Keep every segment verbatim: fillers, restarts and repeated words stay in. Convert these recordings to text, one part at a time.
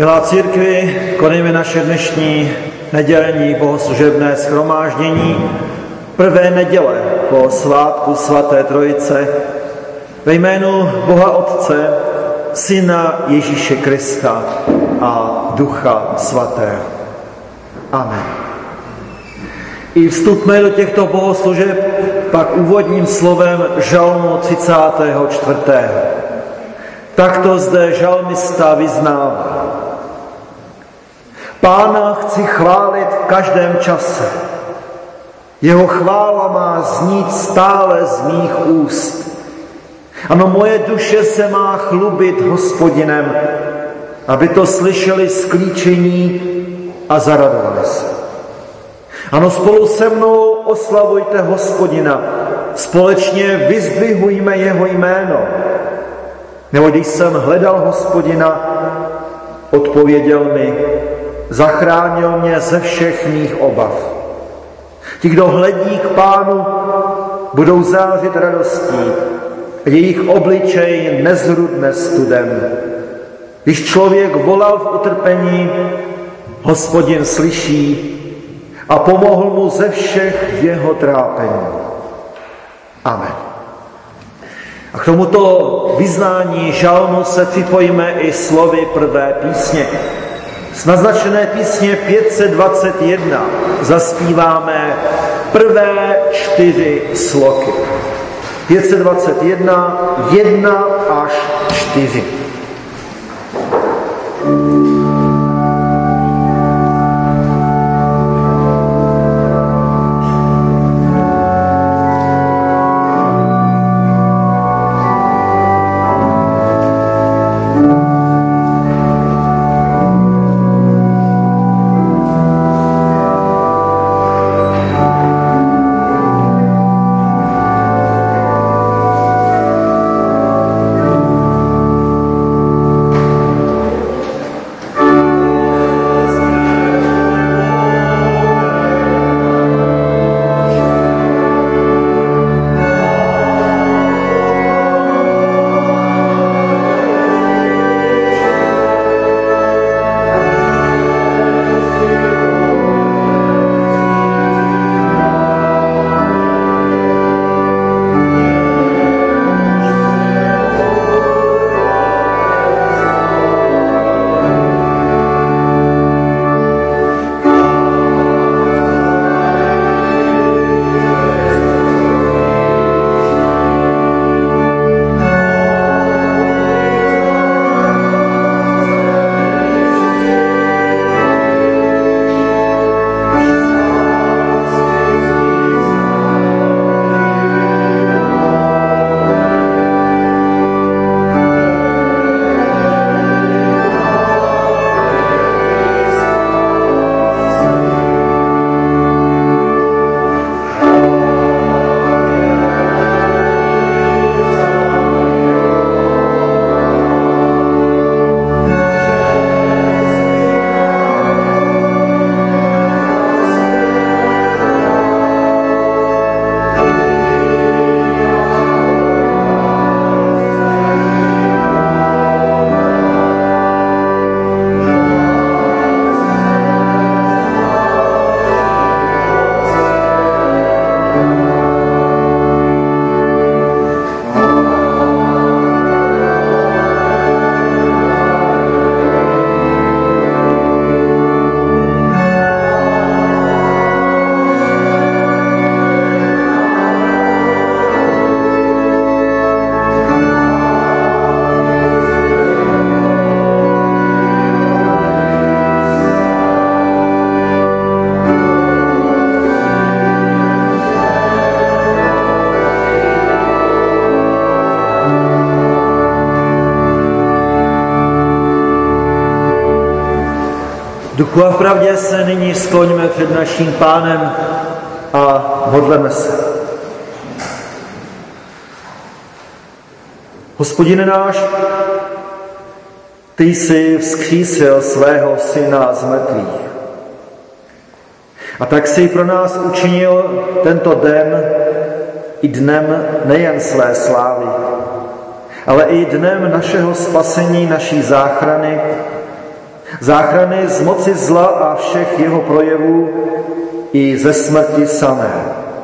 Milá církvi, konejme naše dnešní nedělní bohoslužebné shromáždění prvé neděle po svátku svaté Trojice ve jménu Boha Otce, Syna Ježíše Krista a Ducha Svatého. Amen. I vstupme do těchto bohoslužeb pak úvodním slovem žalmu třicátého čtvrtého Takto zde žalmista vyznává. Pána chci chválit v každém čase. Jeho chvála má znít stále z mých úst. Ano, moje duše se má chlubit Hospodinem, aby to slyšeli sklíčení a zaradovali se. Ano, spolu se mnou oslavujte Hospodina, společně vyzdvihujme jeho jméno. Nebo když jsem hledal Hospodina, odpověděl mi, zachránil mě ze všech mých obav. Ti, kdo hledí k Pánu, budou zářit radostí, jejich obličej nezrudne studem. Když člověk volal v utrpení, Hospodin slyší a pomohl mu ze všech jeho trápení. Amen. A k tomuto vyznání žalmu se připojíme i slovy prvé písně. Z naznačené písně pět set dvacet jedna zaspíváme prvé čtyři sloky. pět set dvacet jedna, jedna až čtyři. Duchu a v pravdě se nyní skloňme před naším Pánem a modleme se. Hospodine náš, ty jsi vzkřísil svého syna z mrtvých. A tak jsi pro nás učinil tento den i dnem nejen své slávy, ale i dnem našeho spasení, naší záchrany záchrany z moci zla a všech jeho projevů i ze smrti samé.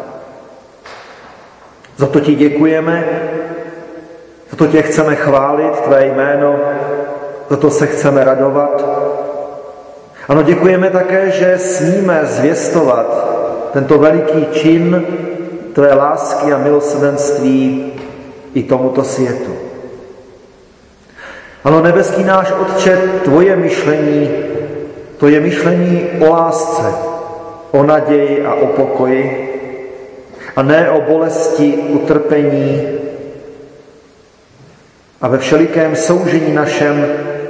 Za to ti děkujeme, za to tě chceme chválit, tvé jméno, za to se chceme radovat. Ano, děkujeme také, že smíme zvěstovat tento veliký čin tvé lásky a milosrdenství i tomuto světu. Ano, nebeský náš Otče, tvoje myšlení, to je myšlení o lásce, o naději a o pokoji, a ne o bolesti, utrpení a ve všelikém soužení našem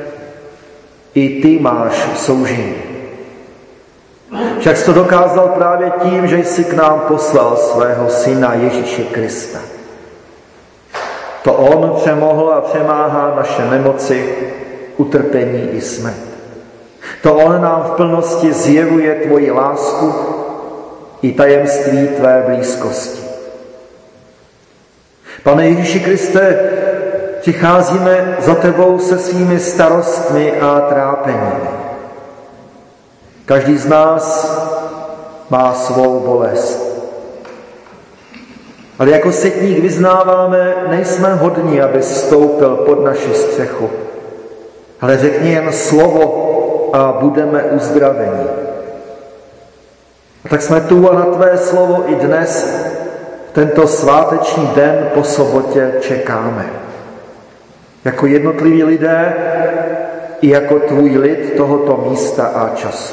i ty máš soužení. Však jsi to dokázal právě tím, že jsi k nám poslal svého syna Ježíše Krista. To on přemohl a přemáhá naše nemoci, utrpení i smrt. To on nám v plnosti zjevuje tvoji lásku i tajemství tvé blízkosti. Pane Ježíši Kriste, přicházíme za tebou se svými starostmi a trápeními. Každý z nás má svou bolest. Ale jako setník vyznáváme, nejsme hodní, aby vstoupil pod naši střechu. Ale řekni jen slovo a budeme uzdraveni. A tak jsme tu a na tvé slovo i dnes, v tento sváteční den po sobotě čekáme. Jako jednotliví lidé i jako tvůj lid tohoto místa a času.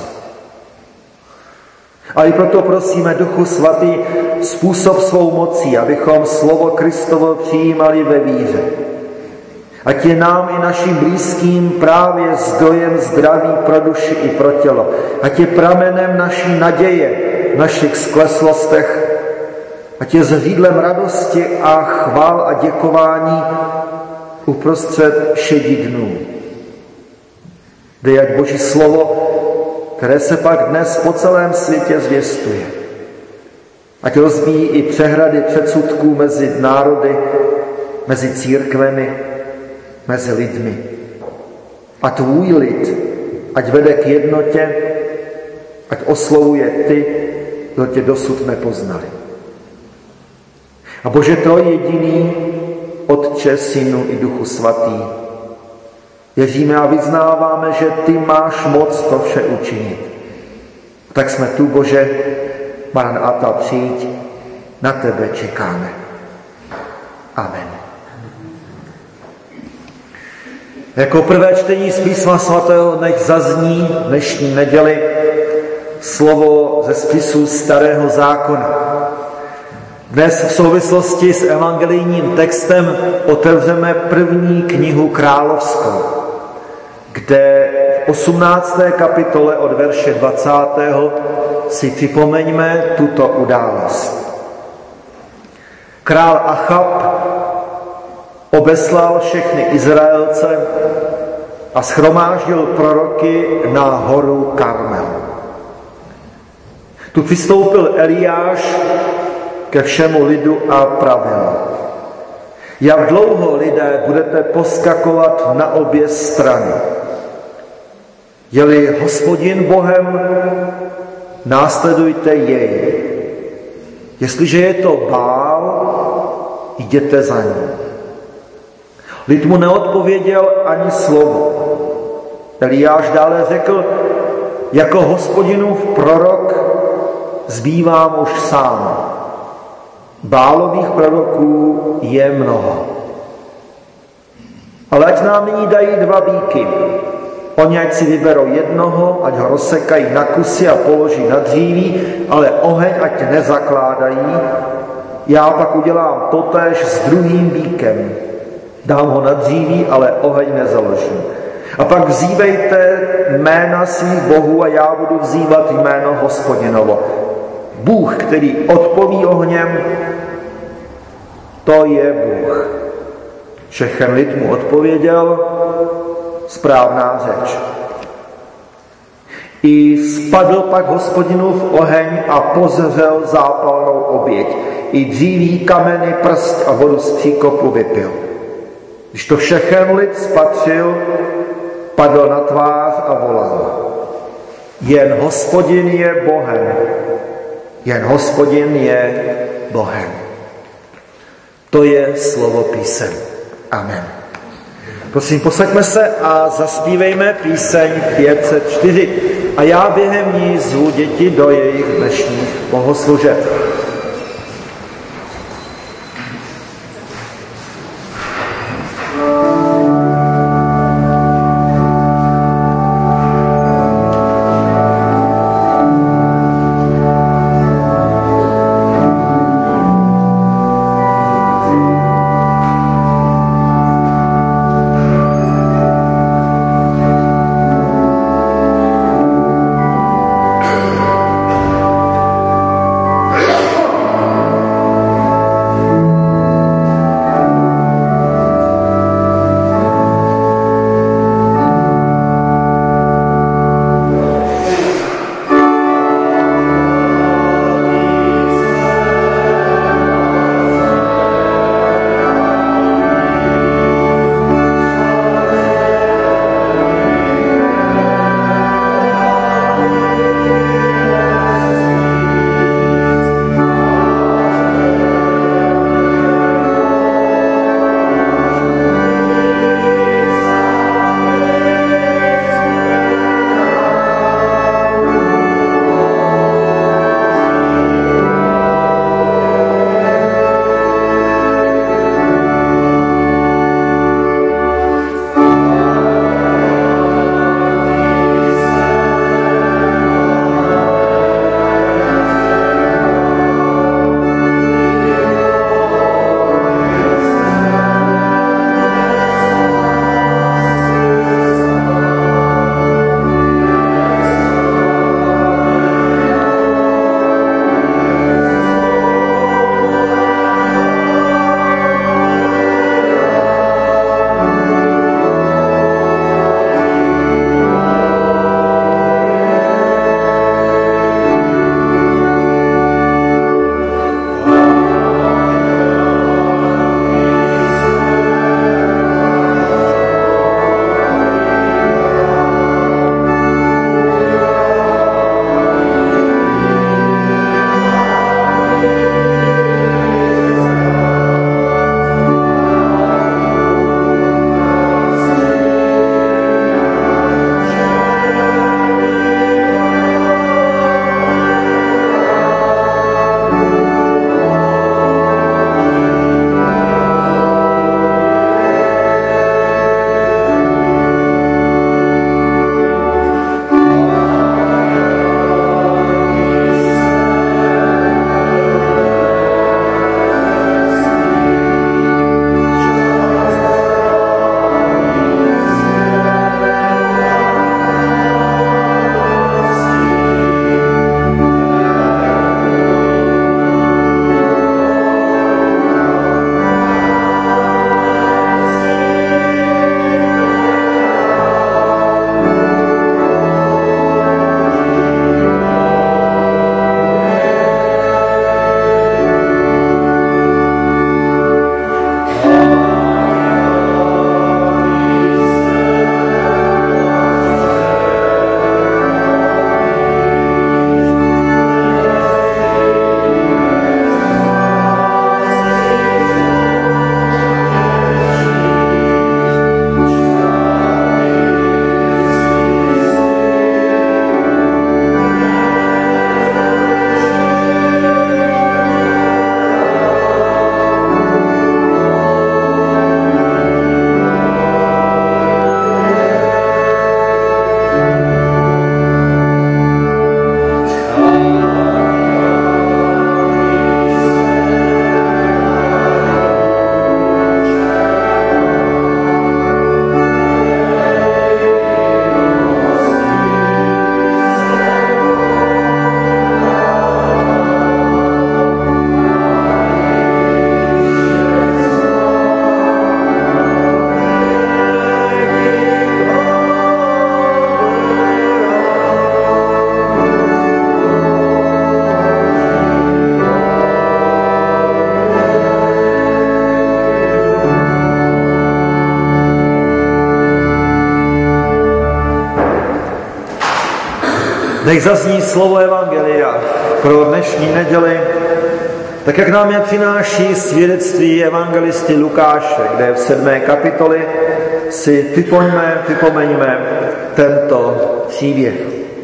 A i proto prosíme, Duchu Svatý, způsob svou mocí, abychom slovo Kristovo přijímali ve víře. Ať je nám i našim blízkým právě zdrojem zdraví pro duši i pro tělo. Ať je pramenem naší naděje v našich skleslostech. Ať je zřídlem radosti a chvál a děkování uprostřed šedí dnů. Dej, ať Boží slovo, které se pak dnes po celém světě zvěstuje, ať rozbíjí i přehrady předsudků mezi národy, mezi církvemi, mezi lidmi. A tvůj lid, ať vede k jednotě, ať oslovuje ty, kdo tě dosud nepoznali. A Bože trojjediný, Otče, Synu i Duchu Svatý, věříme a vyznáváme, že ty máš moc to vše učinit. Tak jsme tu, Bože, Maranata, přijď, na tebe čekáme. Amen. Jako prvé čtení z Písma svatého nech zazní dnešní neděli slovo ze spisu Starého zákona. Dnes v souvislosti s evangelijním textem otevřeme první knihu královskou, kde v osmnácté kapitole od verše dvacátého si připomeňme tuto událost. Král Achab obeslal všechny Izraelce a shromáždil proroky na horu Karmel. Tu přistoupil Eliáš ke všemu lidu a pravil: jak dlouho, lidé, budete poskakovat na obě strany? Je-li Hospodin Bohem, následujte jej. Jestliže je to Bál, jděte za ním. Lid mu neodpověděl ani slovo. Eliáš dále řekl: jako Hospodinův prorok zbývám už sám. Bálových proroků je mnoho. Ale ať nám nyní dají dva býky. Oni ať si vyberou jednoho, ať ho rozsekají na kusy a položí na dříví, ale oheň ať nezakládají. Já pak udělám totéž s druhým býkem. Dám ho na dříví, ale oheň nezaložím. A pak vzívejte jména svých bohů a já budu vzývat jméno Hospodinovo. Bůh, který odpoví ohněm, to je Bůh. Všechen lid mu odpověděl: správná řeč. I spadl pak Hospodinův oheň a pozeřel zápalnou oběť. I dříví, kameny, prst a vodu z příkopu vypil. Když to všechen lid spatřil, padl na tvář a volal: Jen Hospodin je Bohem, jen Hospodin je Bohem. To je slovo písem. Amen. Prosím, posaďme se a zaspívejme píseň pět set čtyři. A já během ní zvu děti do jejich dnešních bohoslužeb. Yeah. Nech zazní slovo evangelia pro dnešní neděli, tak jak nám je přináší svědectví evangelisty Lukáše, kde v sedmé kapitoli si připomeňme, připomeňme tento příběh.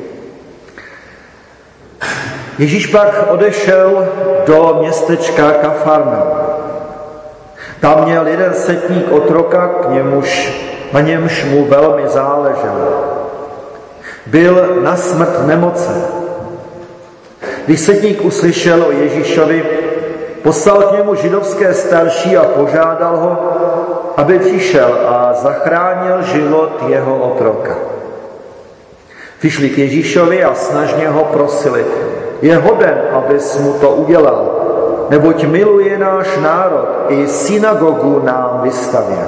Ježíš pak odešel do městečka Kafarnaum. Tam měl jeden setník otroka, k němuž, na němž mu velmi záleželo. Byl na smrt nemocen. Když setník uslyšel o Ježíšovi, poslal k němu židovské starší a požádal ho, aby přišel a zachránil život jeho otroka. Přišli k Ježíšovi a snažně ho prosili: je hoden, abys mu to udělal, neboť miluje náš národ, i synagogu nám vystavěl.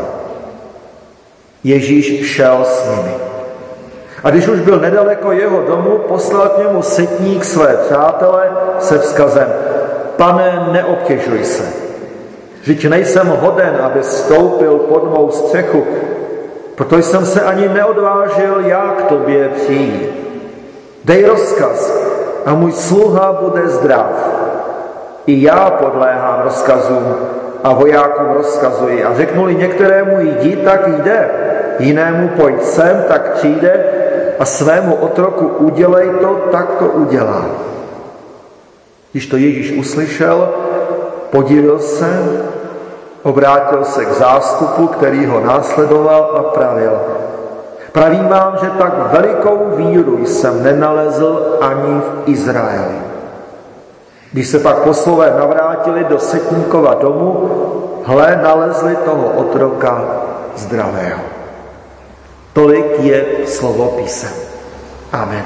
Ježíš šel s nimi. A když už byl nedaleko jeho domu, poslal k němu setník své přátele se vzkazem: Pane, neobtěžuj se, vždyť nejsem hoden, aby vstoupil pod mou střechu, proto jsem se ani neodvážil já k tobě přijít. Dej rozkaz a můj sluha bude zdrav. I já podléhám rozkazům a vojákům rozkazuji. A řeknu-li některému jdi, tak jde, jinému pojď sem, tak přijde, a svému otroku udělej to, tak to udělá. Když to Ježíš uslyšel, podivil se, obrátil se k zástupu, který ho následoval, a pravil: pravím vám, že tak velikou víru jsem nenalezl ani v Izraeli. Když se pak poslové navrátili do setníkova domu, hle, nalezli toho otroka zdravého. Tolik je slovo písem. Amen.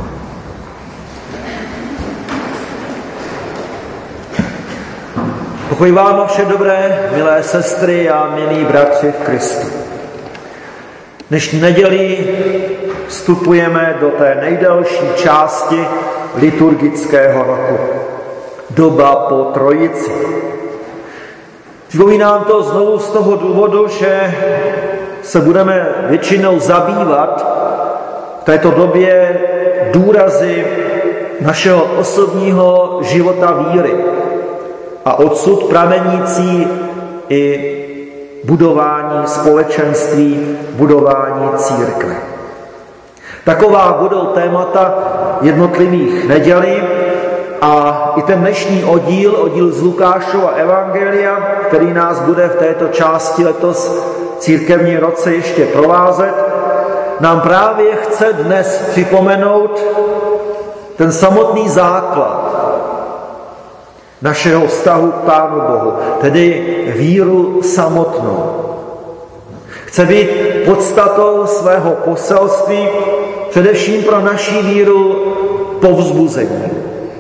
Pokoj vám a vše dobré, milé sestry a milí bratři v Kristu. Dnešní neděli vstupujeme do té nejdelší části liturgického roku. Doba po Trojici. Připomínám to znovu z toho důvodu, že se budeme většinou zabývat v této době důrazy našeho osobního života víry a odsud pramenící i budování společenství, budování církve. Taková budou témata jednotlivých nedělí a i ten dnešní oddíl, oddíl z Lukášova evangelia, který nás bude v této části letos církevní roce ještě provázet, nám právě chce dnes připomenout ten samotný základ našeho vztahu k Pánu Bohu, tedy víru samotnou. Chce být podstatou svého poselství především pro naši víru povzbuzením.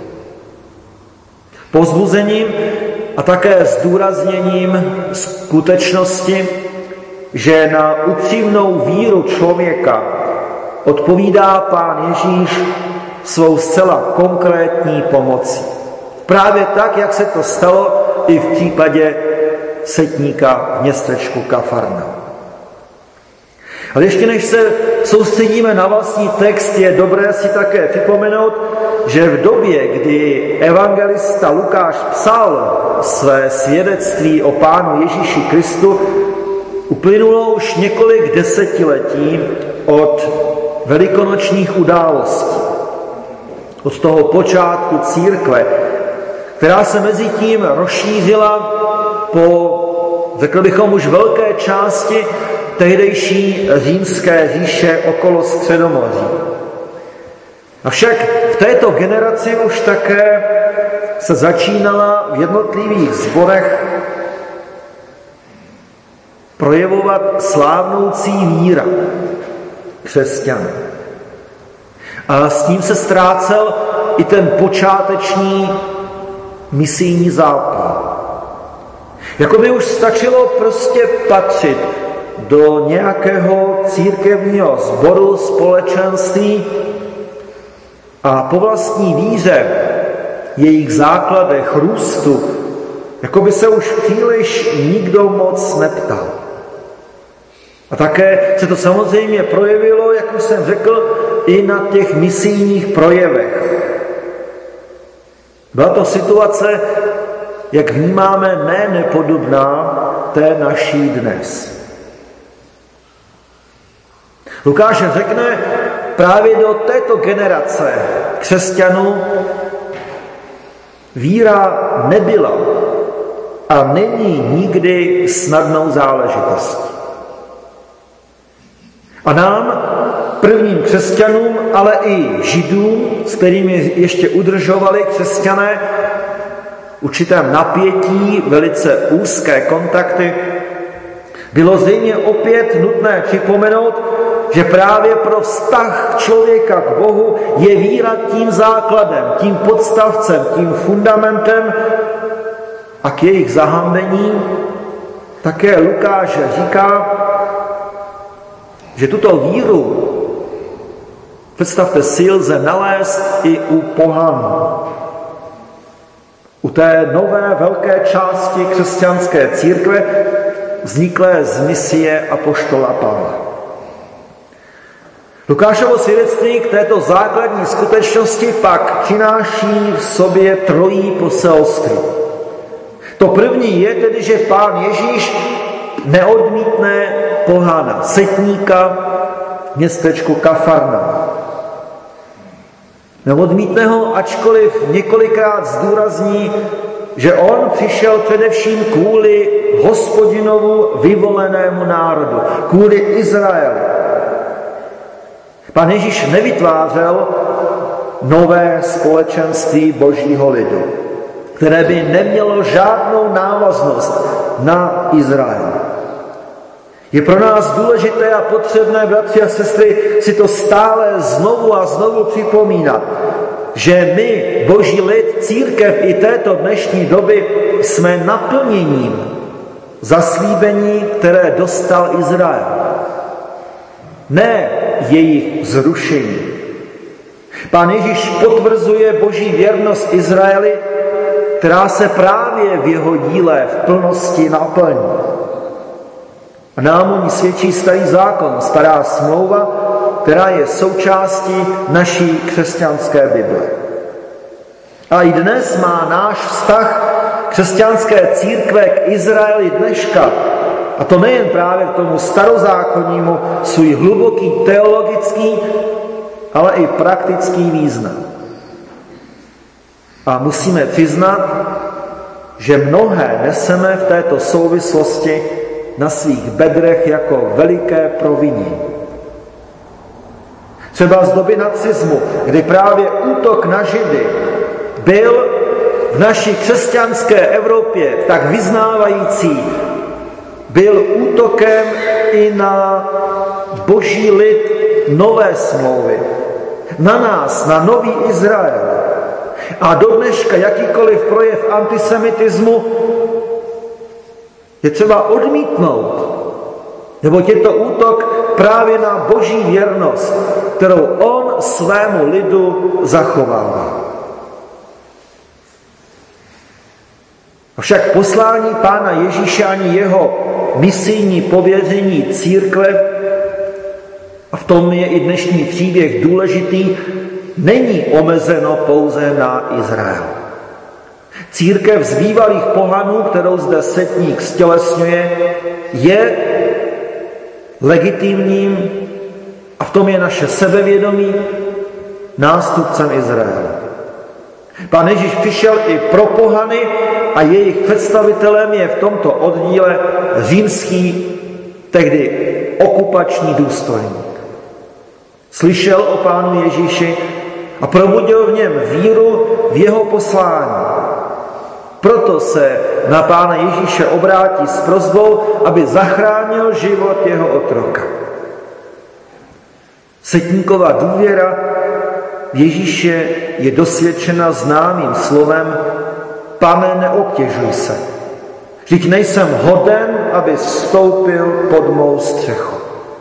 Povzbuzením a také zdůrazněním skutečnosti, že na upřímnou víru člověka odpovídá Pán Ježíš svou zcela konkrétní pomocí. Právě tak, jak se to stalo i v případě setníka v městečku Kafarnaum. Ale ještě než se soustředíme na vlastní text, je dobré si také připomenout, že v době, kdy evangelista Lukáš psal své svědectví o Pánu Ježíši Kristu, uplynulo už několik desetiletí od velikonočních událostí, od toho počátku církve, která se mezi tím rozšířila po, řekl bychom, už velké části tehdejší římské říše okolo Středomoří. Avšak v této generaci už také se začínala v jednotlivých sborech projevovat slávnoucí víra křesťanů. A s tím se ztrácel i ten počáteční misijní zápal. Jako by už stačilo prostě patřit do nějakého církevního sboru, společenství a po vlastní víře, jejich základech růstu, jako by se už příliš nikdo moc neptal. A také se to samozřejmě projevilo, jak už jsem řekl, i na těch misijních projevech. Byla to situace, jak vnímáme, ne nepodobná té naší dnes. Lukáš řekne, právě do této generace křesťanů víra nebyla a není nikdy snadnou záležitostí. A nám, prvním křesťanům, ale i židům, s kterými ještě udržovali křesťané určitém napětí, velice úzké kontakty, bylo zřejmě opět nutné připomenout, že právě pro vztah člověka k Bohu je víra tím základem, tím podstavcem, tím fundamentem, a k jejich zahambení také Lukáš říká, že tuto víru, představte si, lze nalézt i u pohanů. U té nové velké části křesťanské církve vzniklé z misie apoštola Pavla. Lukášovo svědectví k této základní skutečnosti pak přináší v sobě trojí poselství. To první je tedy, že Pán Ježíš neodmítne pohana, setníka v městečku Kafarnaum. Neodmítne ho, ačkoliv několikrát zdůrazní, že on přišel především kvůli Hospodinovu vyvolenému národu, kvůli Izraeli. Pán Ježíš nevytvářel nové společenství božího lidu, které by nemělo žádnou návaznost na Izrael. Je pro nás důležité a potřebné, bratři a sestry, si to stále znovu a znovu připomínat, že my, boží lid, církev i této dnešní doby, jsme naplněním zaslíbení, které dostal Izrael. Ne jejich zrušení. Pán Ježíš potvrzuje boží věrnost Izraeli, která se právě v jeho díle v plnosti naplní. A nám o ní svědčí starý zákon, stará smlouva, která je součástí naší křesťanské Bible. A i dnes má náš vztah křesťanské církve k Izraeli dneška, a to nejen právě k tomu starozákonnímu, svůj hluboký teologický, ale i praktický význam. A musíme přiznat, že mnohé neseme v této souvislosti na svých bedrech jako veliké provinění. Třeba z doby nacismu, kdy právě útok na Židy byl v naší křesťanské Evropě tak vyznávající, byl útokem i na boží lid nové smlouvy, na nás, na nový Izrael. A do dneška jakýkoliv projev antisemitismu je třeba odmítnout, neboť je to útok právě na boží věrnost, kterou on svému lidu zachovává. Avšak poslání Pána Ježíše ani jeho misijní pověření církve, a v tom je i dnešní příběh důležitý, není omezeno pouze na Izrael. Církev z bývalých pohanů, kterou zde setník stělesňuje, je legitimním, a v tom je naše sebevědomí, nástupcem Izraele. Pán Ježíš přišel i pro pohany a jejich představitelem je v tomto oddíle římský, tehdy okupační důstojník. Slyšel o Pánu Ježíši a probudil v něm víru v jeho poslání. Proto se na Pána Ježíše obrátí s prosbou, aby zachránil život jeho otroka. Setníkova důvěra v Ježíše je dosvědčena známým slovem: Pane, neobtěžuj se, vždyť nejsem hoden, aby vstoupil pod mou střechu.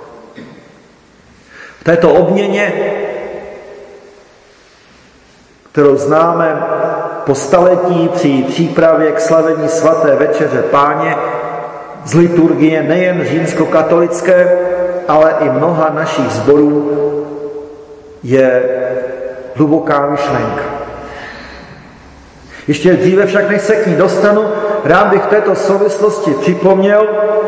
V této obměně, kterou známe po staletí při přípravě k slavení svaté večeře Páně, z liturgie nejen římskokatolické, ale i mnoha našich sborů, je hluboká myšlenka. Ještě dříve však, než se k ní dostanu, rád bych v této souvislosti připomněl,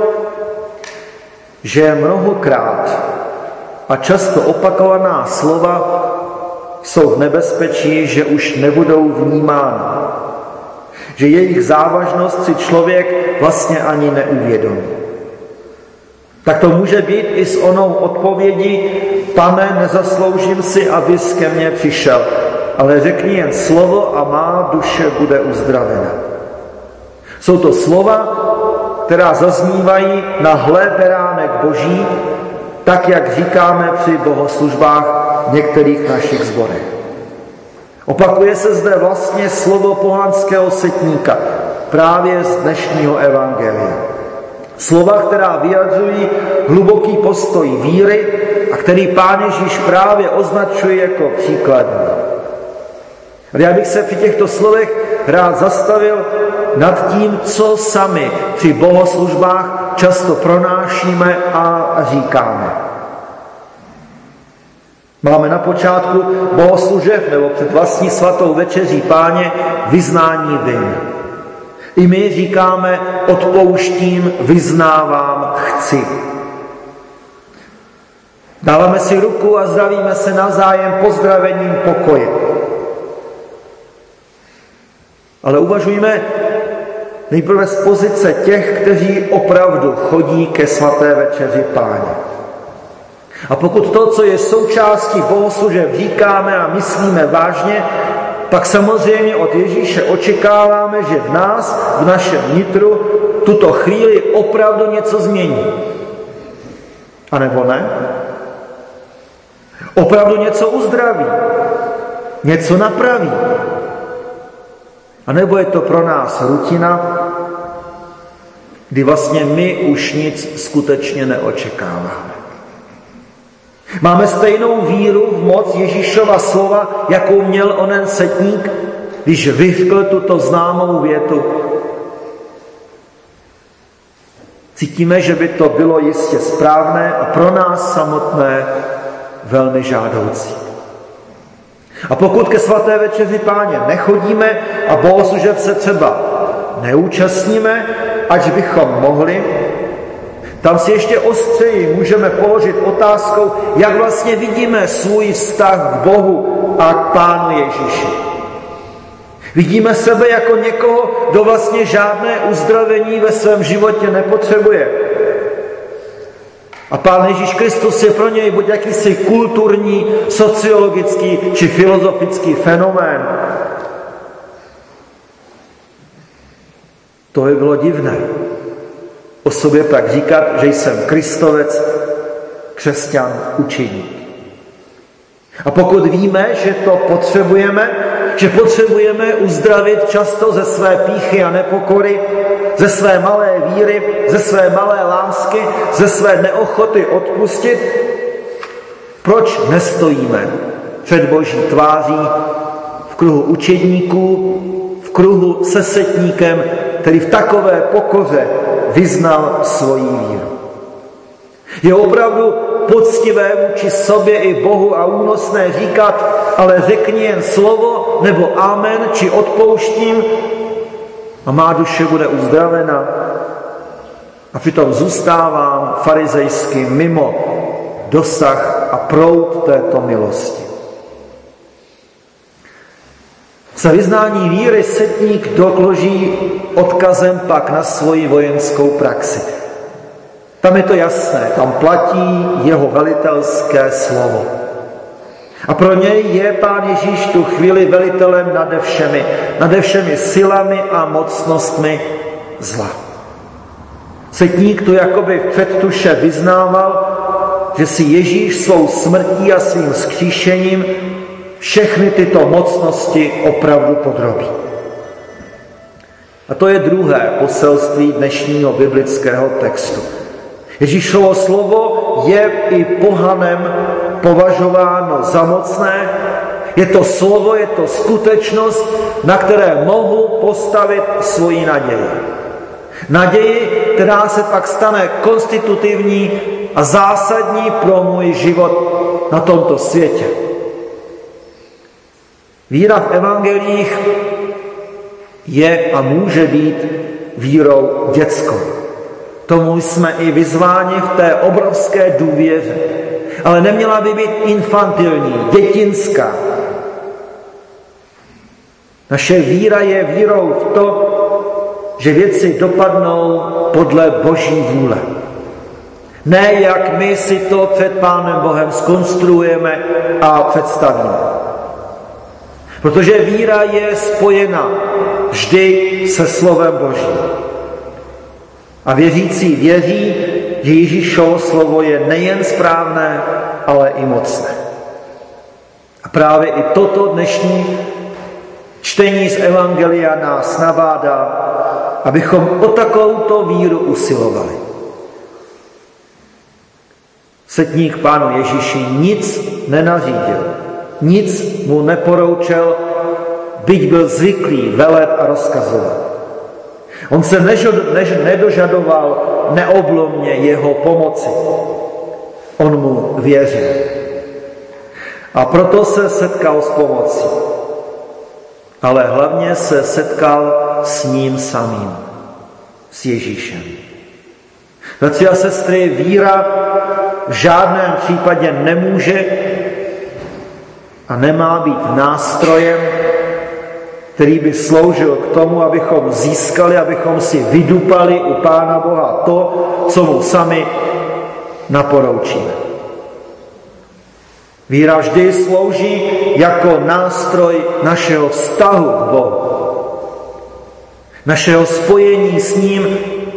že mnohokrát a často opakovaná slova jsou v nebezpečí, že už nebudou vnímána. Že jejich závažnost si člověk vlastně ani neuvědomí. Tak to může být i s onou odpovědí: Pane, nezasloužím si, abys ke mně přišel, ale řekni jen slovo a má duše bude uzdravena. Jsou to slova, která zaznívají na hle beránek Boží, tak jak říkáme při bohoslužbách v některých našich sborech. Opakuje se zde vlastně slovo pohanského setníka právě z dnešního evangelia. Slova, která vyjadřují hluboký postoj víry a který Pán Ježíš právě označuje jako příkladný. Ale já bych se při těchto slovech rád zastavil nad tím, co sami při bohoslužbách často pronášíme a říkáme. Máme na počátku bohoslužeb nebo před vlastní svatou večeří Páně vyznání vin. I my říkáme: odpouštím, vyznávám, chci. Dáváme si ruku a zdravíme se navzájem pozdravením pokoje. Ale uvažujme nejprve z pozice těch, kteří opravdu chodí ke svaté večeři Páně. A pokud to, co je součástí bohoslužeb, říkáme a myslíme vážně, pak samozřejmě od Ježíše očekáváme, že v nás, v našem nitru, tuto chvíli opravdu něco změní. A nebo ne? Opravdu něco uzdraví, něco napraví. A nebo je to pro nás rutina, kdy vlastně my už nic skutečně neočekáváme. Máme stejnou víru v moc Ježíšova slova, jakou měl onen setník, když vyřkl tuto známou větu. Cítíme, že by to bylo jistě správné a pro nás samotné velmi žádoucí. A pokud ke svaté večeři Páně nechodíme a bohoslužeb se třeba neúčastníme, ať bychom mohli, tam si ještě ostřeji můžeme položit otázkou, jak vlastně vidíme svůj vztah k Bohu a k Pánu Ježíši. Vidíme sebe jako někoho, kdo vlastně žádné uzdravení ve svém životě nepotřebuje. A Pán Ježíš Kristus je pro něj buď jakýsi kulturní, sociologický či filozofický fenomén. To by bylo divné. O sobě pak říkat, že jsem Kristovec, křesťan, učeník. A pokud víme, že to potřebujeme, že potřebujeme uzdravit často ze své pýchy a nepokory, ze své malé víry, ze své malé lásky, ze své neochoty odpustit, proč nestojíme před Boží tváří v kruhu učedníků, v kruhu se setníkem, který v takové pokoře vyznal svoji víru. Je opravdu poctivé vůči sobě i Bohu a únosné říkat, ale řekni jen slovo nebo amen, či odpouštím a má duše bude uzdravena. A přitom zůstávám farizejsky mimo dosah a proud této milosti. Za vyznání víry setník doloží odkazem pak na svoji vojenskou praxi. Tam je to jasné, tam platí jeho velitelské slovo. A pro něj je Pán Ježíš tu chvíli velitelem nade všemi, nade všemi silami a mocnostmi zla. Setník tu jakoby v předtuše vyznával, že si Ježíš svou smrtí a svým vzkříšením všechny tyto mocnosti opravdu podrobí. A to je druhé poselství dnešního biblického textu. Ježíšovo slovo je i pohanem považováno za mocné. Je to slovo, je to skutečnost, na které mohu postavit svoji naději. Naději, která se pak stane konstitutivní a zásadní pro můj život na tomto světě. Víra v evangelích je a může být vírou dětskou. Tomu jsme i vyzváni v té obrovské důvěře. Ale neměla by být infantilní, dětinská. Naše víra je vírou v to, že věci dopadnou podle Boží vůle. Ne, jak my si to před Pánem Bohem zkonstruujeme a představíme. Protože víra je spojena vždy se slovem Božím. A věřící věří, že Ježíšovo slovo je nejen správné, ale i mocné. A právě i toto dnešní čtení z Evangelia nás nabádá, abychom o takovouto víru usilovali. Setník Pánu Ježíši nic nenařídil, nic mu neporoučel, byť byl zvyklý velet a rozkazovat. On se nedožadoval neoblomně jeho pomoci. On mu věřil. A proto se setkal s pomocí. Ale hlavně se setkal s ním samým, s Ježíšem. Bratři a sestry, víra v žádném případě nemůže a nemá být nástrojem, který by sloužil k tomu, abychom získali, abychom si vydupali u Pána Boha to, co mu sami naporoučíme. Víra vždy slouží jako nástroj našeho vztahu k Bohu, našeho spojení s ním,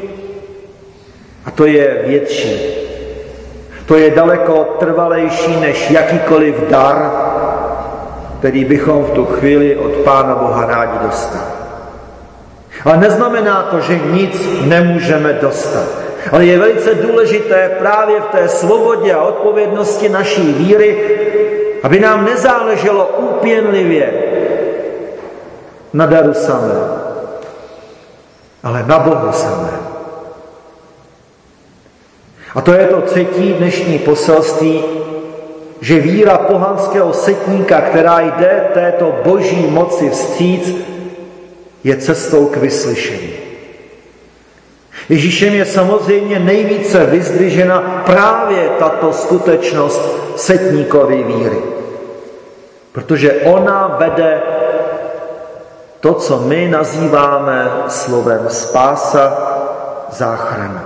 a to je větší. To je daleko trvalejší než jakýkoliv dar, který bychom v tu chvíli od Pána Boha rádi dostali. Ale neznamená to, že nic nemůžeme dostat. Ale je velice důležité právě v té svobodě a odpovědnosti naší víry, aby nám nezáleželo úpěnlivě na daru samém, ale na Bohu samém. A to je to třetí dnešní poselství, že víra pohanského setníka, která jde této boží moci vstříc, je cestou k vyslyšení. Ježíšem je samozřejmě nejvíce vyzdvižena právě tato skutečnost setníkové víry. Protože ona vede to, co my nazýváme slovem spása, záchrana.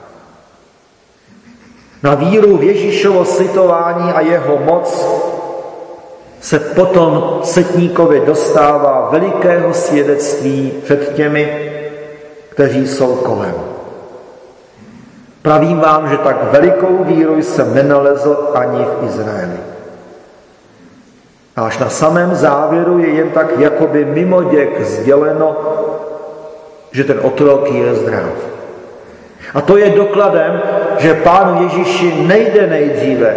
Na víru v Ježíšovo slitování a jeho moc se potom setníkovi dostává velikého svědectví před těmi, kteří jsou kolem. Pravím vám, že tak velikou víru jsem nenalezl ani v Izraeli. Až na samém závěru je jen tak jakoby mimoděk sděleno, že ten otrok je zdrav. A to je dokladem, že Pánu Ježíši nejde nejdříve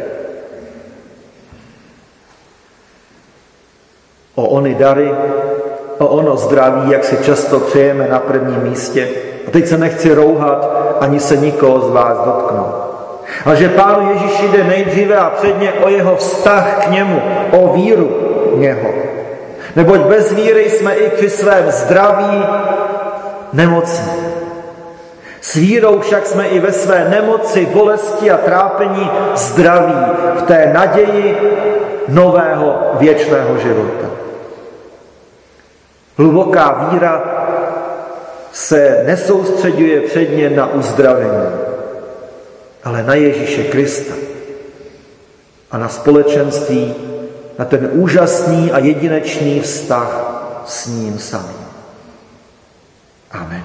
o ony dary, o ono zdraví, jak si často přejeme na prvním místě. A teď se nechci rouhat, ani se nikoho z vás dotknout. Ale že Pánu Ježíši jde nejdříve a předně o jeho vztah k němu, o víru něho. Neboť bez víry jsme i při svém zdraví nemocní. S vírou však jsme i ve své nemoci, bolesti a trápení zdraví v té naději nového věčného života. Hluboká víra se nesoustředuje předně na uzdravení, ale na Ježíše Krista a na společenství, na ten úžasný a jedinečný vztah s ním samým. Amen.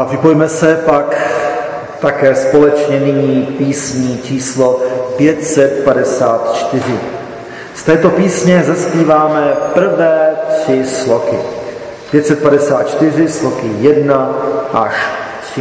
připojíme se pak také společně nyní písní číslo pět set padesát čtyři. Z této písně zazpíváme prvé tři sloky. pět set padesát čtyři, sloky jedna až tři.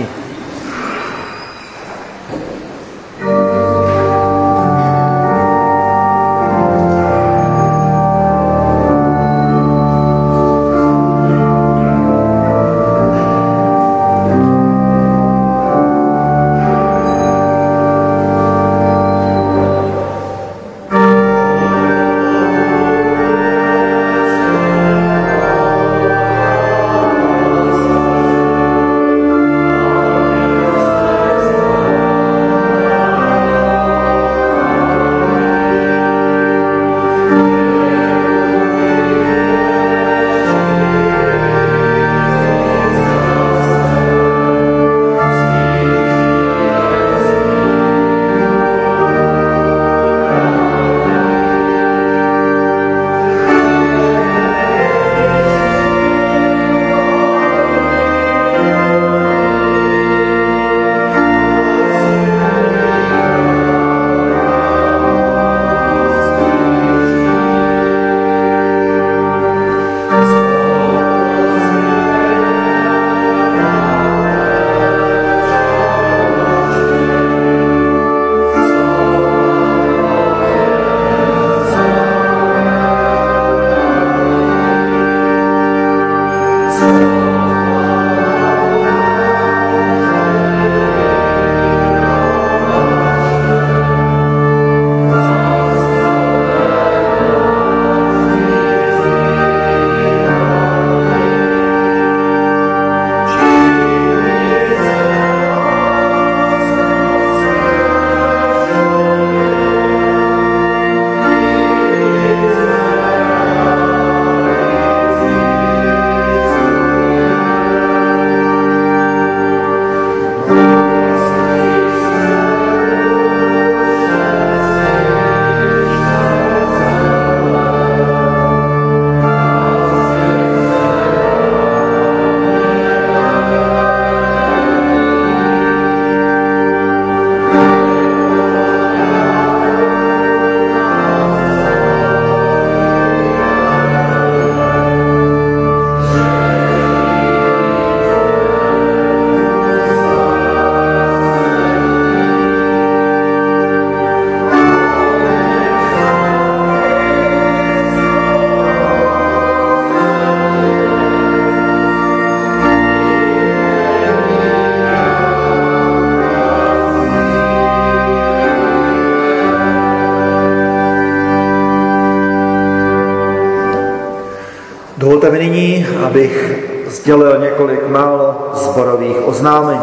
Dovolte mi nyní, abych sdělil několik málo sborových oznámení.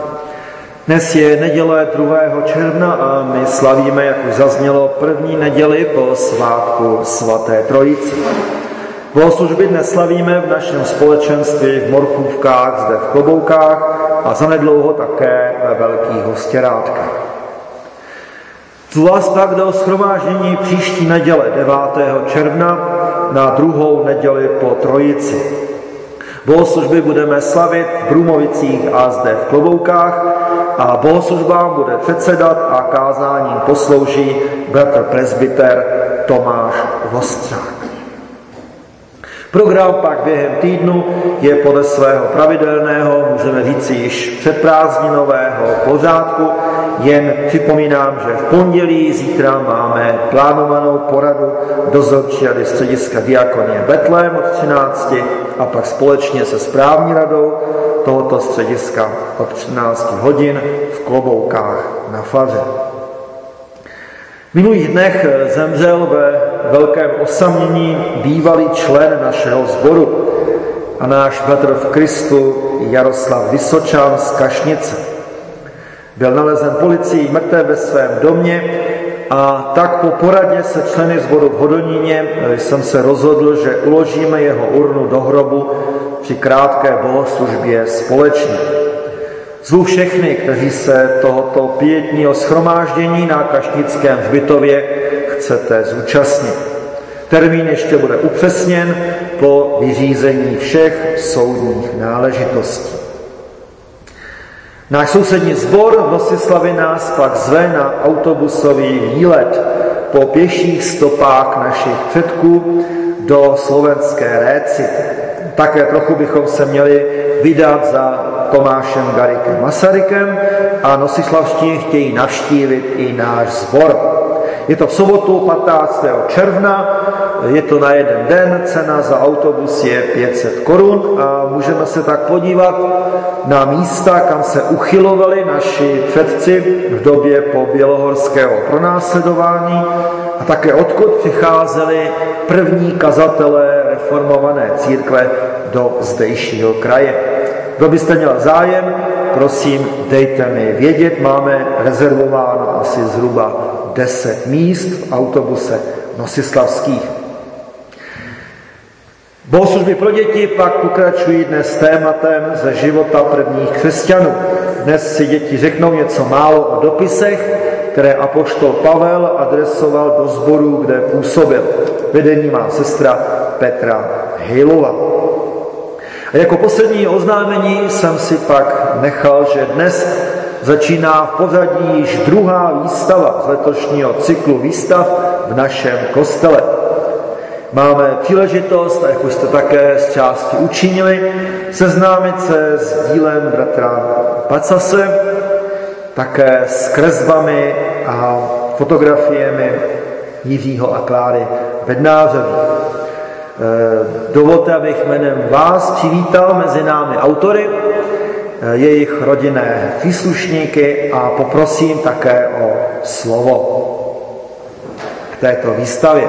Dnes je neděle druhého června a my slavíme, jak už zaznělo, první neděli po svátku svaté Trojice. Bohoslužby dnes slavíme v našem společenství v Morkůvkách, zde v Kloboukách a zanedlouho také ve Velkých Hostěrátkách. Zvu vás pak do shromáždění příští neděle devátého června na druhou neděli po Trojici. Bohoslužby budeme slavit v Brumovicích a zde v Kloboukách a bohoslužbám bude předsedat a kázáním poslouží bratr presbyter Tomáš Vostřák. Program pak během týdnu je podle svého pravidelného, můžeme říci již předprázdninového pořádku. Jen připomínám, že v pondělí zítra máme plánovanou poradu dozorčí rady střediska Diakonie Betlém od třinácti a pak společně se správní radou tohoto střediska od třinácti hodin v Kloboukách na faře. V minulých dnech zemřel ve velkém osamění bývalý člen našeho sboru a náš bratr v Kristu Jaroslav Vysočan z Kašnice. Byl nalezen policií mrtev ve svém domě a tak po poradě se členy sboru v Hodoníně jsem se rozhodl, že uložíme jeho urnu do hrobu při krátké bohoslužbě společně. Zvu všechny, kteří se tohoto pietního shromáždění na Kašnickém hřbitově chcete zúčastnit. Termín ještě bude upřesněn po vyřízení všech soudních náležitostí. Náš sousední sbor v Nosislavi nás pak zve na autobusový výlet po pěších stopách našich předků do slovenské Réci. Také trochu bychom se měli vydat za Tomášem Garrigue Masarykem a Nosislavští chtějí navštívit i náš sbor. Je to v sobotu patnáctého června, je to na jeden den, cena za autobus je pět set korun a můžeme se tak podívat na místa, kam se uchylovali naši předci v době po bělohorského pronásledování a také odkud přicházeli první kazatelé reformované církve do zdejšího kraje. Kdo byste měl zájem, prosím, dejte mi vědět, máme rezervováno asi zhruba deset míst v autobuse Nosislavských. Bohoslužby pro děti pak pokračují dnes tématem ze života prvních křesťanů. Dnes si děti řeknou něco málo o dopisech, které apoštol Pavel adresoval do sborů, kde působil. Vedení má sestra Petra Hejlová. A jako poslední oznámení jsem si pak nechal, že dnes začíná v pořadí již druhá výstava z letošního cyklu výstav v našem kostele. Máme příležitost, a jak už jste také z části učinili, seznámit se s dílem bratra Pacase, také s kresbami a fotografiemi Jiřího a Kláry Bednářových. Dovolte, abych jménem vás přivítal mezi námi autory, jejich rodinné příslušníky a poprosím také o slovo k této výstavě.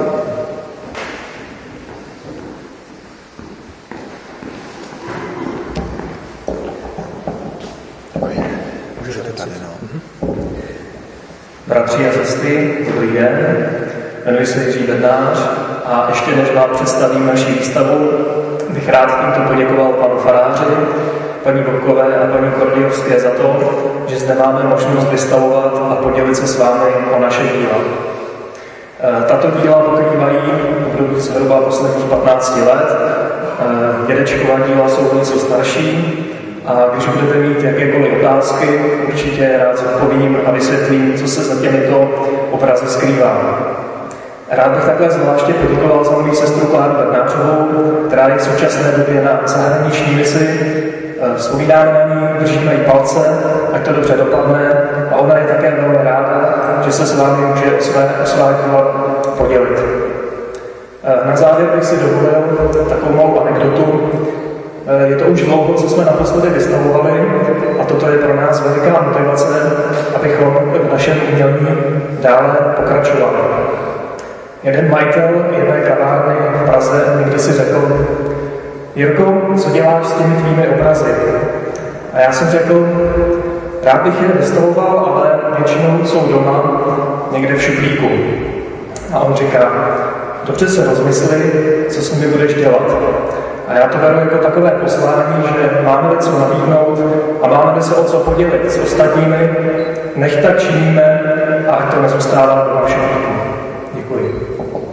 Bratři a sestry, dobrý den, jmenuji se Jiří Bednář a ještě než vám představím naši výstavu, bych rád tímto poděkoval panu faráři, paní Bobkové a paní Kordiovské za to, že zde máme možnost vystavovat a podělit se s vámi o naše díla. Tato díla pokrývají období zhruba posledních patnáct let. Dědečková díla jsou něco starší a když budete mít jakékoliv otázky, určitě rád zodpovím a vysvětlím, co se za těmito obrazy skrývá. Rád bych takhle zvláště poděkoval za moji sestru Kláru Bednářovou, která je v současné době na zahraniční misi. Vzpomínáme na ní, držíme jí palce, ať to dobře dopadne a ona je také velmi ráda, že se s vámi může o své, o své díla podělit. Na závěr bych si dovolil takovou malou anekdotu. Je to už dlouho, co jsme naposledy vystavovali a toto je pro nás veliká motivace, abychom v našem umění dále pokračovali. Jeden majitel jedné kavárny v Praze někdy si řekl: Jirko, co děláš s těmi tvými obrazy? A já jsem řekl, rád bych je vystavoval, ale většinou jsou doma, někde v šuplíku. A on říká, dobře se rozmysli, co s nimi budeš dělat. A já to beru jako takové poslání, že máme-li co nabídnout a máme-li se o co podělit s ostatními, nech tak činíme a ať to nezůstává doma v šuplíku. Děkuji.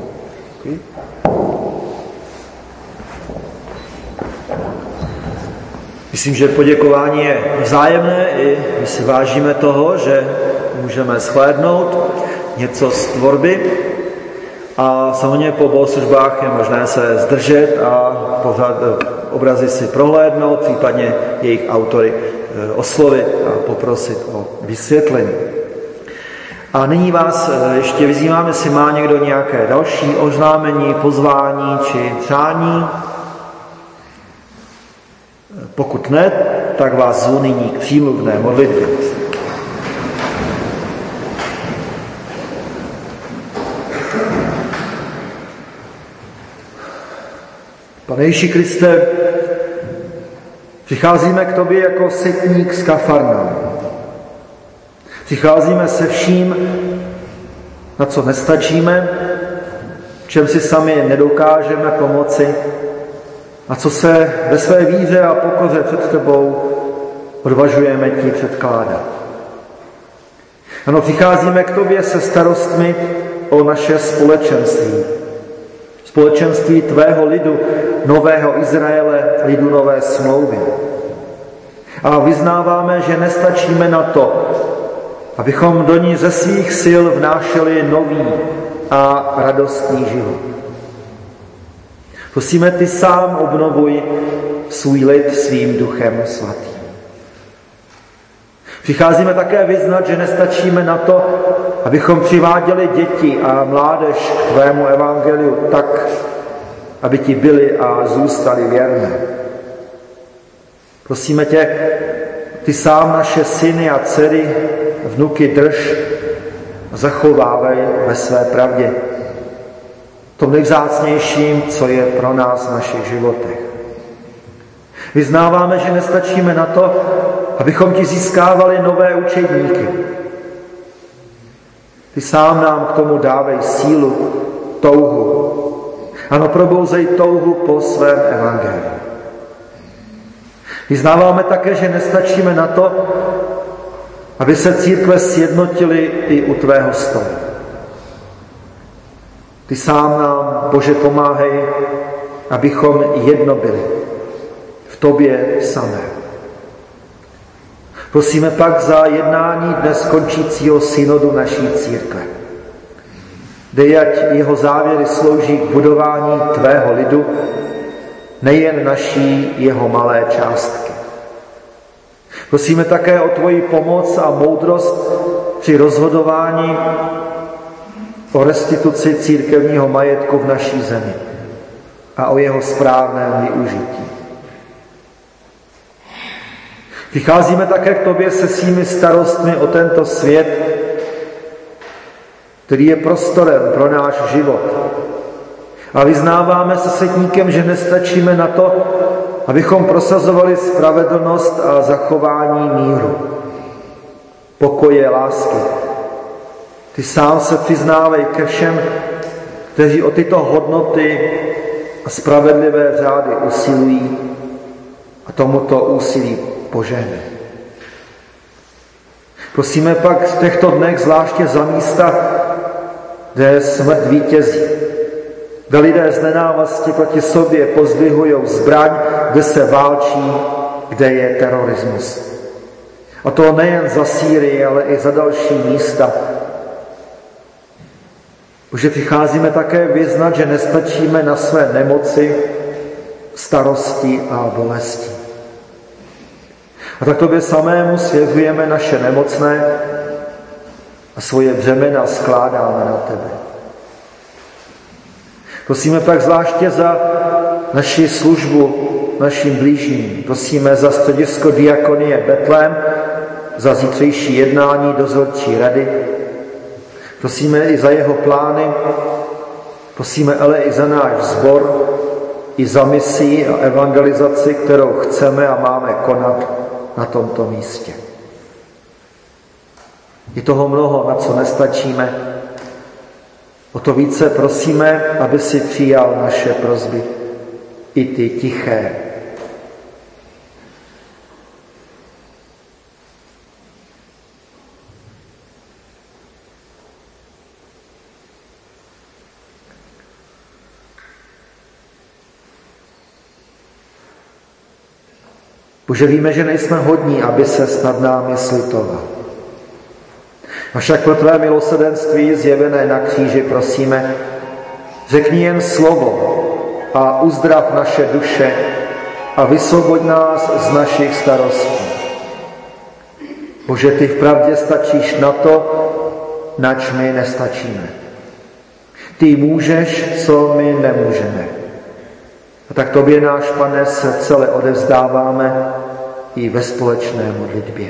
Myslím, že poděkování je vzájemné, i my si vážíme toho, že můžeme shlédnout něco z tvorby a samozřejmě po bohoslužbách je možné se zdržet a pořád obrazy si prohlédnout, případně jejich autory oslovit a poprosit o vysvětlení. A nyní vás ještě vyzývám, jestli má někdo nějaké další oznámení, pozvání či přání. Pokud ne, tak vás zvu nyní k přímluvné modlitbě. Pane Ježíši Kriste, přicházíme k tobě jako setník z Kafarnaum. Přicházíme se vším, na co nestačíme, čem si sami nedokážeme pomoci, a co se ve své víře a pokoře před tebou odvažujeme ti předkládat. Ano, přicházíme k tobě se starostmi o naše společenství. Společenství tvého lidu, nového Izraele, lidu nové smlouvy. A vyznáváme, že nestačíme na to, abychom do ní ze svých sil vnášeli nový a radostný život. Prosíme, ty sám obnovuj svůj lid svým Duchem Svatým. Přicházíme také vyznat, že nestačíme na to, abychom přiváděli děti a mládež k tvému evangeliu tak, aby ti byli a zůstali věrné. Prosíme tě, ty sám naše syny a dcery, vnuky drž a zachovávej ve své pravdě. To nejvzácnějším, co je pro nás v našich životech. Vyznáváme, že nestačíme na to, abychom ti získávali nové učedníky. Ty sám nám k tomu dávej sílu, touhu. Ano, probouzej touhu po svém evangeliu. Vyznáváme také, že nestačíme na to, aby se církve sjednotily i u tvého stolu. Ty sám nám, Bože, pomáhej, abychom jedno byli v tobě samé. Prosíme pak za jednání dnes končícího synodu naší církve. Dej, ať jeho závěry slouží k budování tvého lidu, nejen naší jeho malé částky. Prosíme také o tvoji pomoc a moudrost při rozhodování o restituci církevního majetku v naší zemi a o jeho správném využití. Vycházíme také k tobě se svými starostmi o tento svět, který je prostorem pro náš život. A vyznáváme se setníkem, že nestačíme na to, abychom prosazovali spravedlnost a zachování míru, pokoje, lásky. Ty sám se přiznávej ke všem, kteří o tyto hodnoty a spravedlivé řády usilují a tomuto úsilí požehnej. Prosíme pak v těchto dnech zvláště za místa, kde smrt vítězí, kde lidé z nenávisti proti sobě pozdvihují zbraň, kde se válčí, kde je terorismus. A to nejen za Sýrii, ale i za další místa. Bože, přicházíme také vyznat, že nestačíme na své nemoci, starosti a bolesti. A tak tobě samému svěřujeme naše nemocné a svoje břemena skládáme na tebe. Prosíme tak zvláště za naši službu našim blížním. Prosíme za středisko diakonie Betlém, za zítřejší jednání dozorčí rady. Prosíme i za jeho plány, prosíme ale i za náš sbor, i za misi a evangelizaci, kterou chceme a máme konat na tomto místě. Je toho mnoho, na co nestačíme. O to více prosíme, aby si přijal naše prosby, i ty tiché. Bože, víme, že nejsme hodní, aby se nad námi slitoval. Avšak pro tvé milosrdenství zjevené na kříži prosíme, řekni jen slovo a uzdrav naše duše a vysvoboď nás z našich starostí. Bože, ty vpravdě stačíš na to, nač my nestačíme. Ty můžeš, co my nemůžeme. A tak tobě, náš Pane, se celé odevzdáváme i ve společné modlitbě.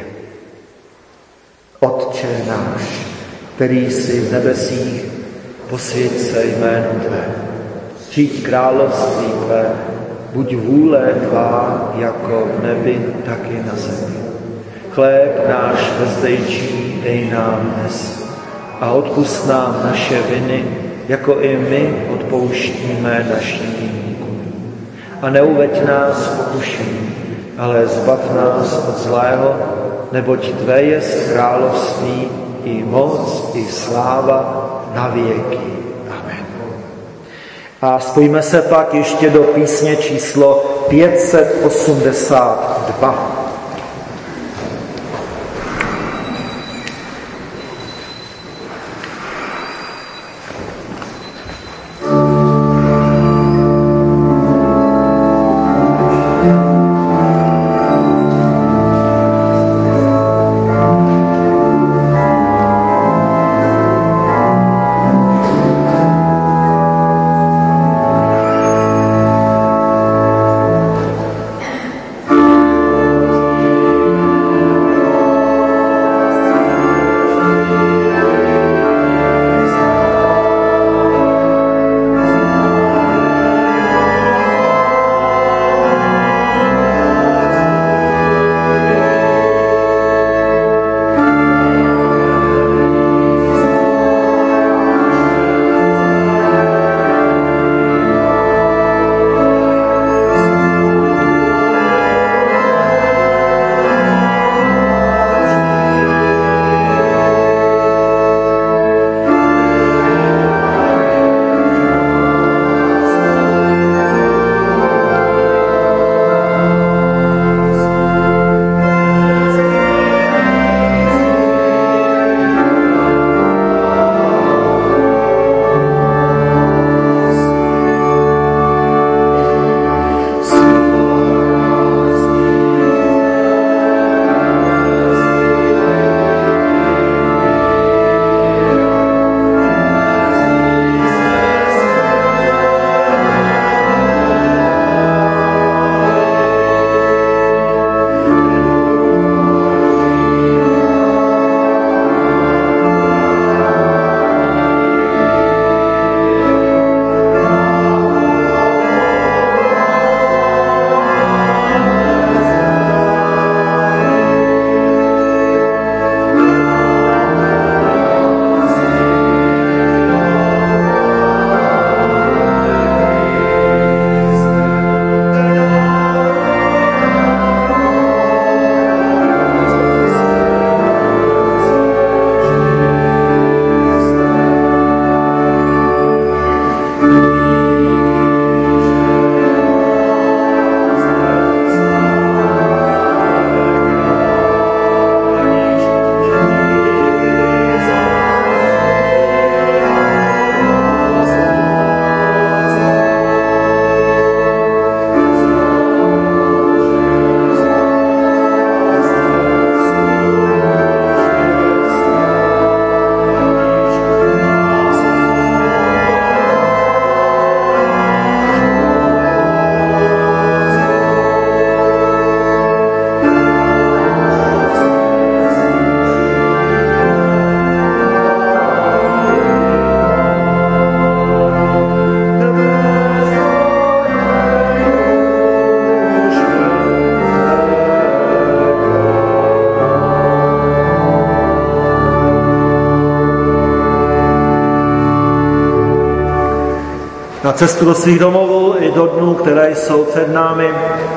Otče náš, který jsi v nebesích, posvěť se jméno tvé. Přijď království tvé, buď vůle tvá, jako v nebi, tak i na zemi. Chléb náš vezdejčí dej nám dnes a odpusť nám naše viny, jako i my odpouštíme našim viníkům. A neuveď nás v pokušení, ale zbav nás od zlého, neboť tvé jest království, i moc, i sláva na věky. Amen. A spojíme se pak ještě do písně číslo pět set osmdesát dva. na cestu do svých domovů i do dnů, které jsou před námi.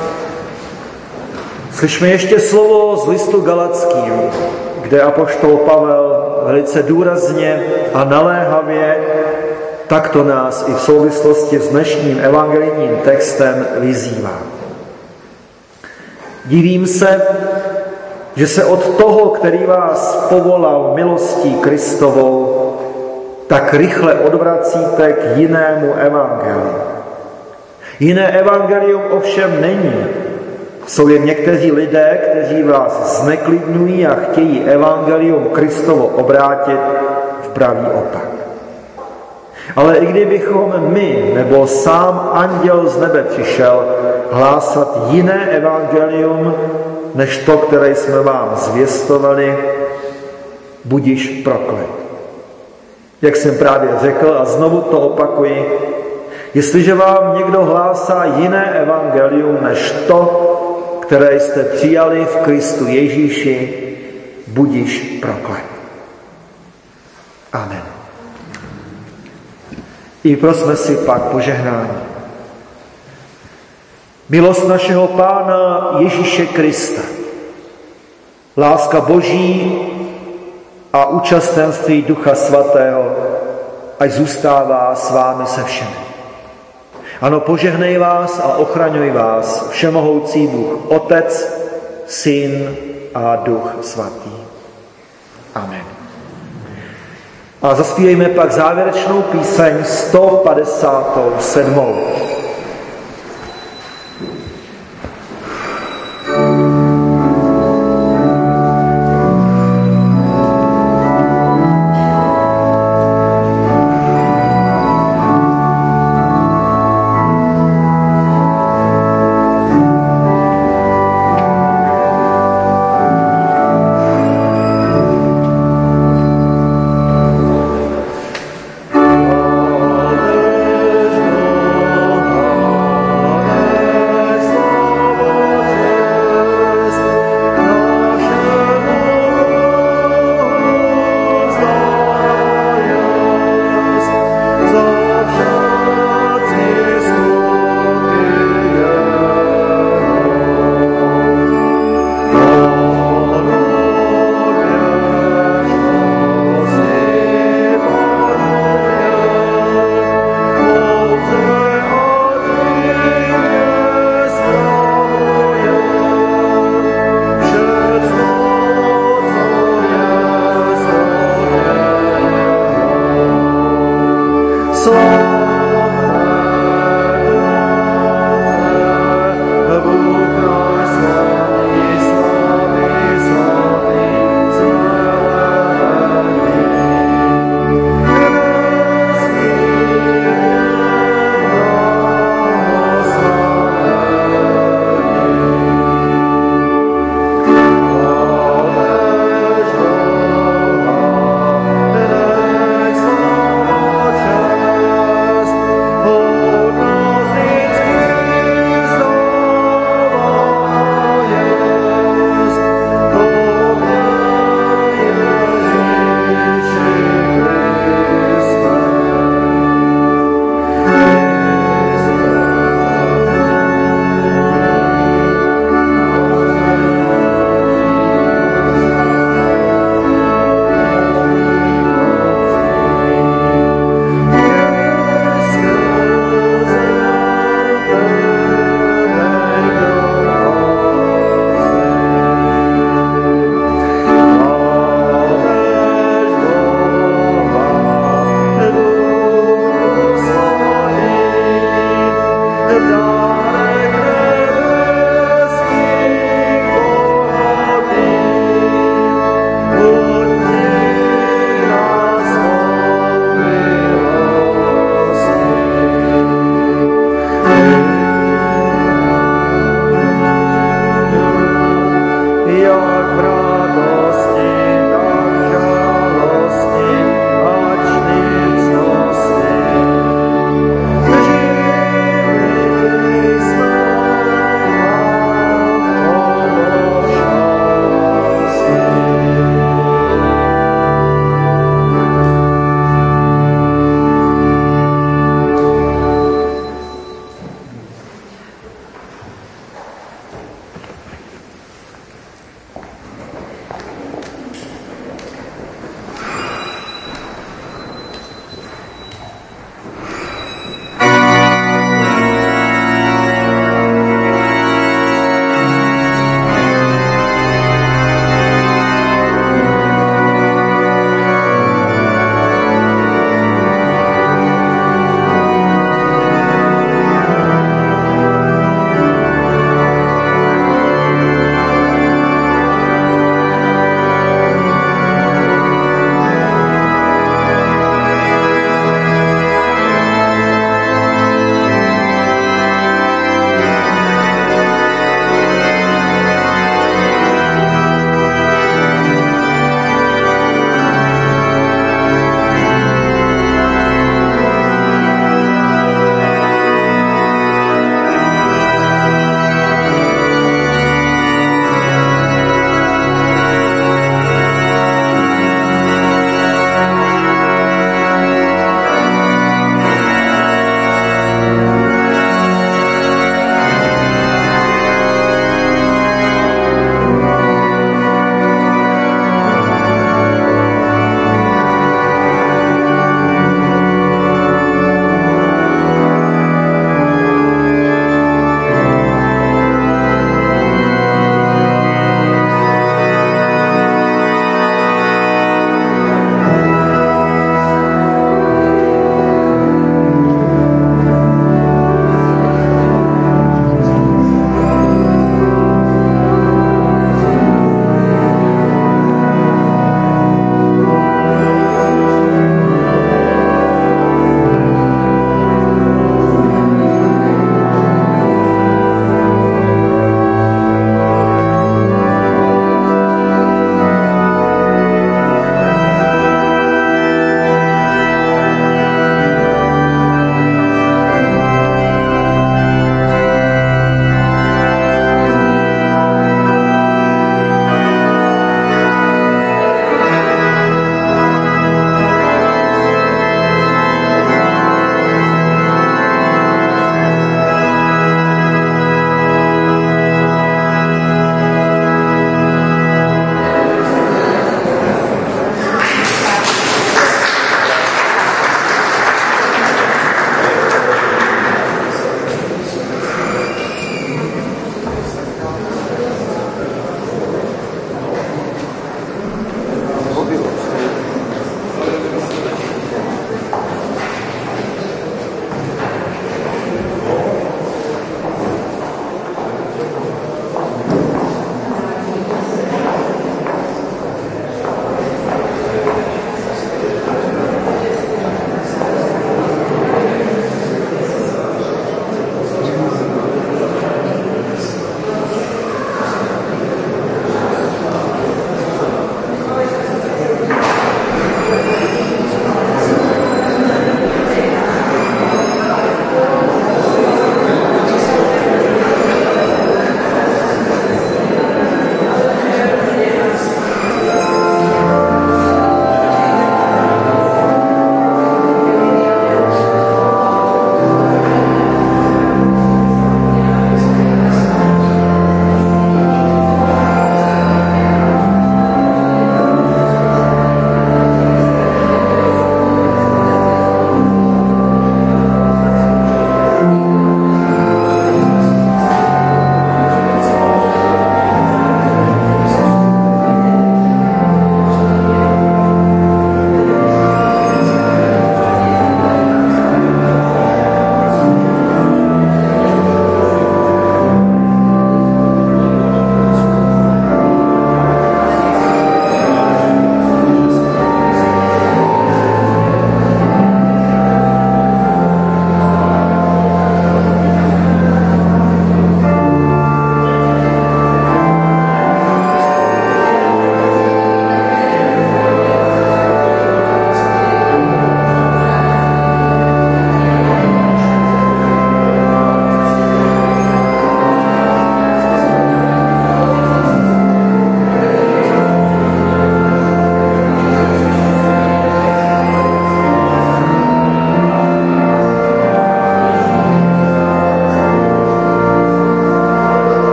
Slyšme ještě slovo z listu Galackým, kde apoštol Pavel velice důrazně a naléhavě takto nás i v souvislosti s dnešním evangelijním textem vyzývá. Divím se, že se od toho, který vás povolal milostí Kristovou, tak rychle odvracíte k jinému evangeliu. Jiné evangelium ovšem není. Jsou jen někteří lidé, kteří vás zneklidňují a chtějí evangelium Kristovo obrátit v pravý opak. Ale i kdybychom my nebo sám anděl z nebe přišel hlásat jiné evangelium, než to, které jsme vám zvěstovali, budiš proklet. Jak jsem právě řekl a znovu to opakuji, jestliže vám někdo hlásá jiné evangelium než to, které jste přijali v Kristu Ježíši, budiš proklet. Amen. I prosme si pak požehnání. Milost našeho Pána Ježíše Krista, láska Boží a účastenství Ducha Svatého, ať zůstává s vámi se všemi. Ano, požehnej vás a ochraňuj vás všemohoucí Bůh, Otec, Syn a Duch Svatý. Amen. A zaspívejme pak závěrečnou píseň sto padesát sedm.